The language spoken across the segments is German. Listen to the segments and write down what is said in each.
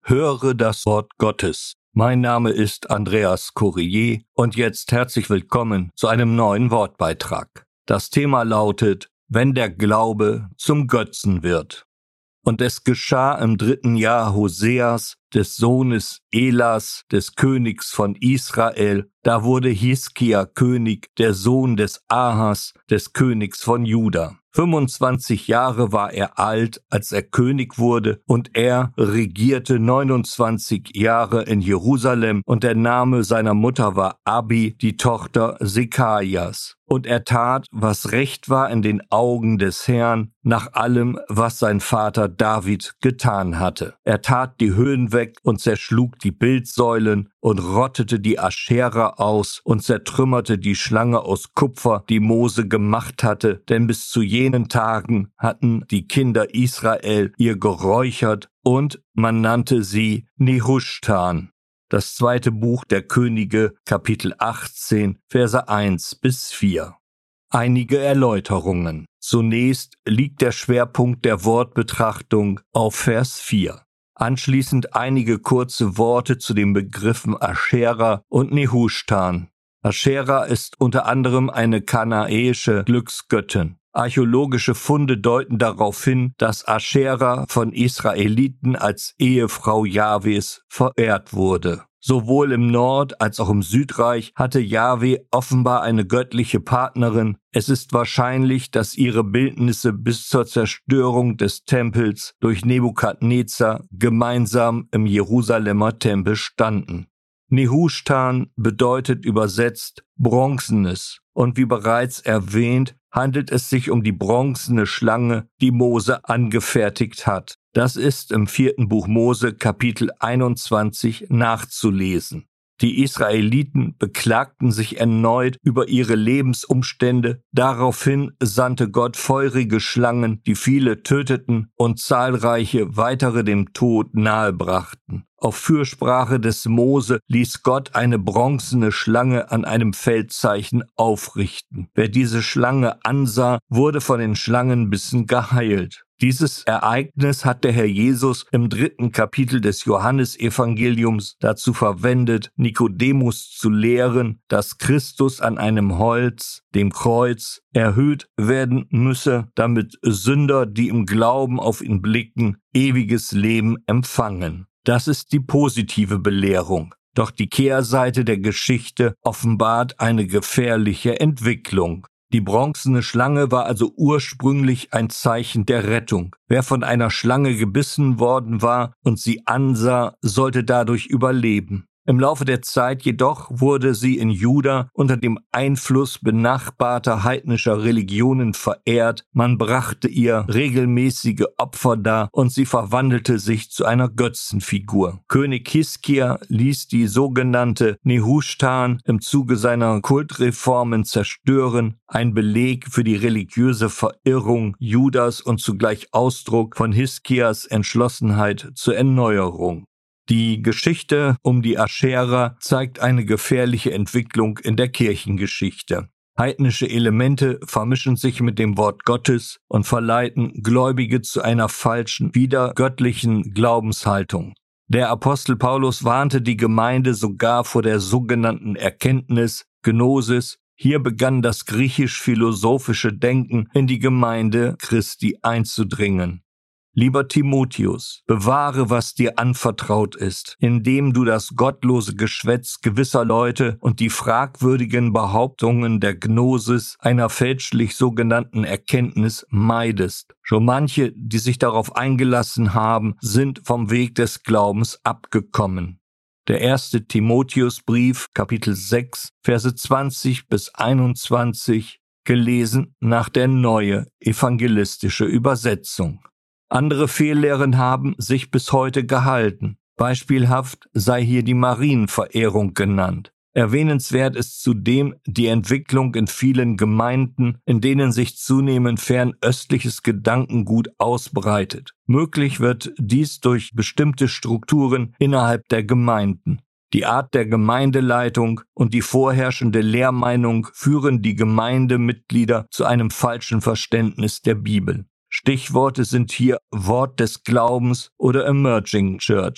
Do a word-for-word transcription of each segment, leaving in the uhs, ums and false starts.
Höre das Wort Gottes. Mein Name ist Andreas Courier und jetzt herzlich willkommen zu einem neuen Wortbeitrag. Das Thema lautet: Wenn der Glaube zum Götzen wird. Und es geschah im dritten Jahr Hoseas, des Sohnes Elas, des Königs von Israel, da wurde Hiskia König, der Sohn des Ahas, des Königs von Juda. fünfundzwanzig Jahre war er alt, als er König wurde, und er regierte neunundzwanzig Jahre in Jerusalem, und der Name seiner Mutter war Abi, die Tochter Sekajas. Und er tat, was recht war in den Augen des Herrn, nach allem, was sein Vater David getan hatte. Er tat die Höhen weg und zerschlug die Bildsäulen und rottete die Aschera aus und zertrümmerte die Schlange aus Kupfer, die Mose gemacht hatte, denn bis zu jenen Tagen hatten die Kinder Israel ihr geräuchert, und man nannte sie Nehushtan. Das zweite Buch der Könige, Kapitel achtzehn, Verse eins bis vier. Einige Erläuterungen. Zunächst liegt der Schwerpunkt der Wortbetrachtung auf Vers vier. Anschließend einige kurze Worte zu den Begriffen Aschera und Nehushtan. Aschera ist unter anderem eine kanaäische Glücksgöttin. Archäologische Funde deuten darauf hin, dass Aschera von Israeliten als Ehefrau Jahwes verehrt wurde. Sowohl im Nord- als auch im Südreich hatte Jahwe offenbar eine göttliche Partnerin. Es ist wahrscheinlich, dass ihre Bildnisse bis zur Zerstörung des Tempels durch Nebukadnezar gemeinsam im Jerusalemer Tempel standen. Nehushtan bedeutet übersetzt Bronzenes, und wie bereits erwähnt, handelt es sich um die bronzene Schlange, die Mose angefertigt hat. Das ist im vierten Buch Mose, Kapitel einundzwanzig, nachzulesen. Die Israeliten beklagten sich erneut über ihre Lebensumstände. Daraufhin sandte Gott feurige Schlangen, die viele töteten und zahlreiche weitere dem Tod nahebrachten. Auf Fürsprache des Mose ließ Gott eine bronzene Schlange an einem Feldzeichen aufrichten. Wer diese Schlange ansah, wurde von den Schlangenbissen geheilt. Dieses Ereignis hat der Herr Jesus im dritten Kapitel des Johannesevangeliums dazu verwendet, Nikodemus zu lehren, dass Christus an einem Holz, dem Kreuz, erhöht werden müsse, damit Sünder, die im Glauben auf ihn blicken, ewiges Leben empfangen. Das ist die positive Belehrung. Doch die Kehrseite der Geschichte offenbart eine gefährliche Entwicklung. Die bronzene Schlange war also ursprünglich ein Zeichen der Rettung. Wer von einer Schlange gebissen worden war und sie ansah, sollte dadurch überleben. Im Laufe der Zeit jedoch wurde sie in Juda unter dem Einfluss benachbarter heidnischer Religionen verehrt, man brachte ihr regelmäßige Opfer dar und sie verwandelte sich zu einer Götzenfigur. König Hiskia ließ die sogenannte Nehushtan im Zuge seiner Kultreformen zerstören, ein Beleg für die religiöse Verirrung Judas und zugleich Ausdruck von Hiskias Entschlossenheit zur Erneuerung. Die Geschichte um die Aschera zeigt eine gefährliche Entwicklung in der Kirchengeschichte. Heidnische Elemente vermischen sich mit dem Wort Gottes und verleiten Gläubige zu einer falschen, widergöttlichen Glaubenshaltung. Der Apostel Paulus warnte die Gemeinde sogar vor der sogenannten Erkenntnis, Gnosis. Hier begann das griechisch-philosophische Denken in die Gemeinde Christi einzudringen. Lieber Timotheus, bewahre, was dir anvertraut ist, indem du das gottlose Geschwätz gewisser Leute und die fragwürdigen Behauptungen der Gnosis, einer fälschlich sogenannten Erkenntnis, meidest. Schon manche, die sich darauf eingelassen haben, sind vom Weg des Glaubens abgekommen. Der erste Timotheusbrief, Kapitel sechs, Verse zwanzig bis einundzwanzig, gelesen nach der Neue Evangelistische Übersetzung. Andere Fehllehren haben sich bis heute gehalten. Beispielhaft sei hier die Marienverehrung genannt. Erwähnenswert ist zudem die Entwicklung in vielen Gemeinden, in denen sich zunehmend fernöstliches Gedankengut ausbreitet. Möglich wird dies durch bestimmte Strukturen innerhalb der Gemeinden. Die Art der Gemeindeleitung und die vorherrschende Lehrmeinung führen die Gemeindemitglieder zu einem falschen Verständnis der Bibel. Stichworte sind hier Wort des Glaubens oder Emerging Church.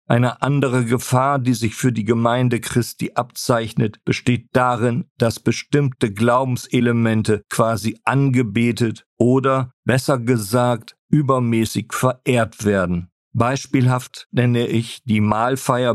Eine andere Gefahr, die sich für die Gemeinde Christi abzeichnet, besteht darin, dass bestimmte Glaubenselemente quasi angebetet oder, besser gesagt, übermäßig verehrt werden. Beispielhaft nenne ich die Mahlfeier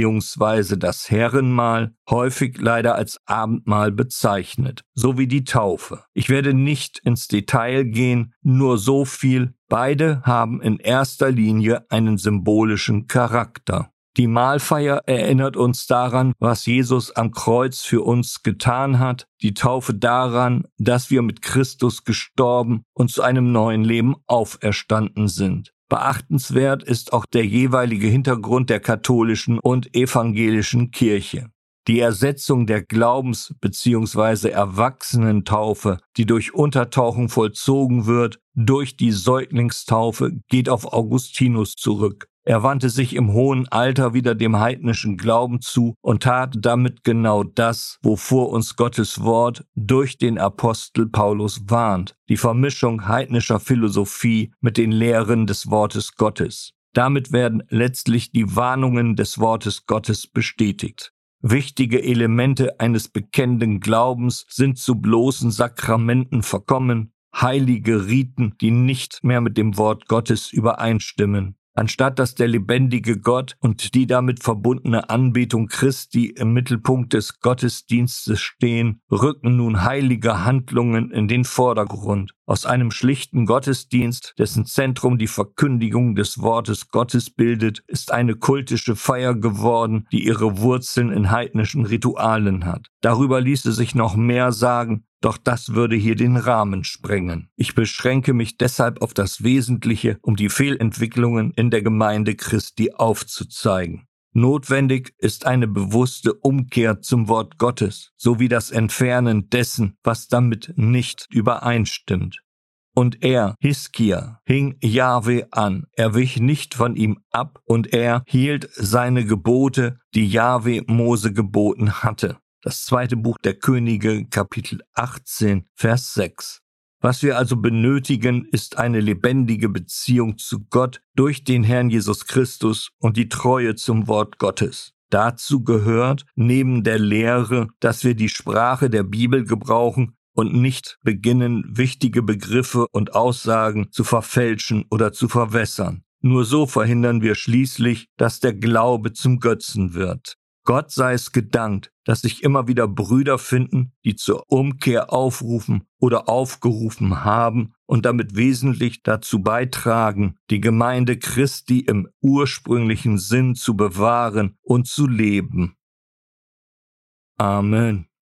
bzw. das Herrenmahl, häufig leider als Abendmahl bezeichnet, sowie die Taufe. Ich werde nicht ins Detail gehen, nur so viel: Beide haben in erster Linie einen symbolischen Charakter. Die Mahlfeier erinnert uns daran, was Jesus am Kreuz für uns getan hat, die Taufe daran, dass wir mit Christus gestorben und zu einem neuen Leben auferstanden sind. Beachtenswert ist auch der jeweilige Hintergrund der katholischen und evangelischen Kirche. Die Ersetzung der Glaubens- bzw. Erwachsenentaufe, die durch Untertauchung vollzogen wird, durch die Säuglingstaufe, geht auf Augustinus zurück. Er wandte sich im hohen Alter wieder dem heidnischen Glauben zu und tat damit genau das, wovor uns Gottes Wort durch den Apostel Paulus warnt: die Vermischung heidnischer Philosophie mit den Lehren des Wortes Gottes. Damit werden letztlich die Warnungen des Wortes Gottes bestätigt. Wichtige Elemente eines bekennenden Glaubens sind zu bloßen Sakramenten verkommen, heilige Riten, die nicht mehr mit dem Wort Gottes übereinstimmen. Anstatt dass der lebendige Gott und die damit verbundene Anbetung Christi im Mittelpunkt des Gottesdienstes stehen, rücken nun heilige Handlungen in den Vordergrund. Aus einem schlichten Gottesdienst, dessen Zentrum die Verkündigung des Wortes Gottes bildet, ist eine kultische Feier geworden, die ihre Wurzeln in heidnischen Ritualen hat. Darüber ließe sich noch mehr sagen, doch das würde hier den Rahmen sprengen. Ich beschränke mich deshalb auf das Wesentliche, um die Fehlentwicklungen in der Gemeinde Christi aufzuzeigen. Notwendig ist eine bewusste Umkehr zum Wort Gottes, sowie das Entfernen dessen, was damit nicht übereinstimmt. Und er, Hiskia, hing Jahwe an, er wich nicht von ihm ab, und er hielt seine Gebote, die Jahwe Mose geboten hatte. Das zweite Buch der Könige, Kapitel achtzehn, Vers sechs. Was wir also benötigen, ist eine lebendige Beziehung zu Gott durch den Herrn Jesus Christus und die Treue zum Wort Gottes. Dazu gehört, neben der Lehre, dass wir die Sprache der Bibel gebrauchen und nicht beginnen, wichtige Begriffe und Aussagen zu verfälschen oder zu verwässern. Nur so verhindern wir schließlich, dass der Glaube zum Götzen wird. Gott sei es gedankt, dass sich immer wieder Brüder finden, die zur Umkehr aufrufen oder aufgerufen haben und damit wesentlich dazu beitragen, die Gemeinde Christi im ursprünglichen Sinn zu bewahren und zu leben. Amen.